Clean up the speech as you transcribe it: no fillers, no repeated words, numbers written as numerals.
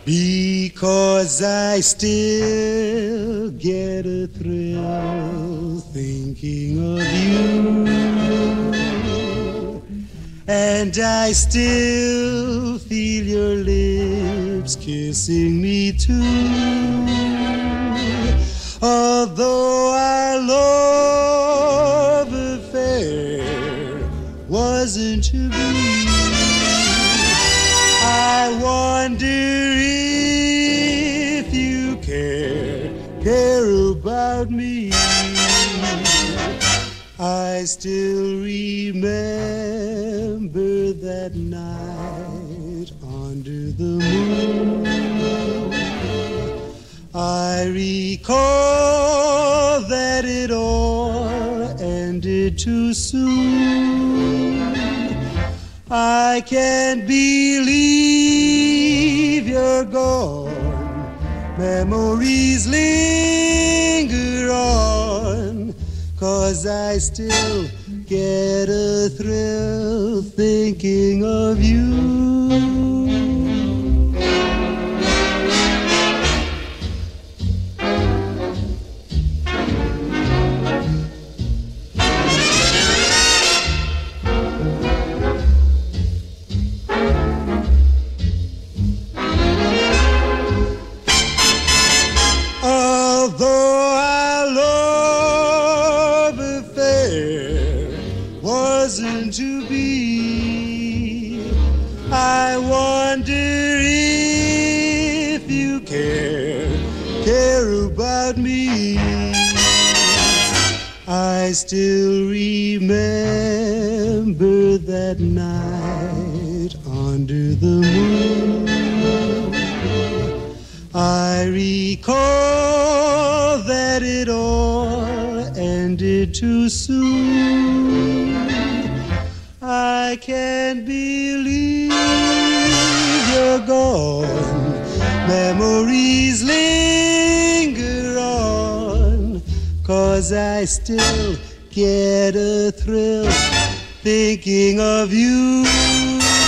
Because I still get a thrill thinking of you, and I still feel your lips kissing me too. Although our love affair wasn't to be, I wonder if you care about me. I still remember that night under the moon. I recall that it all ended too soon. I can't believe you're gone. Memories linger on, 'cause I still get a thrill thinking of you. Although our love affair wasn't to be, I wonder if you care about me. I still remember that night under the moon. I recall that it all ended too soon. I can't believe you're gone. Memories linger on, 'cause I still get a thrill thinking of you.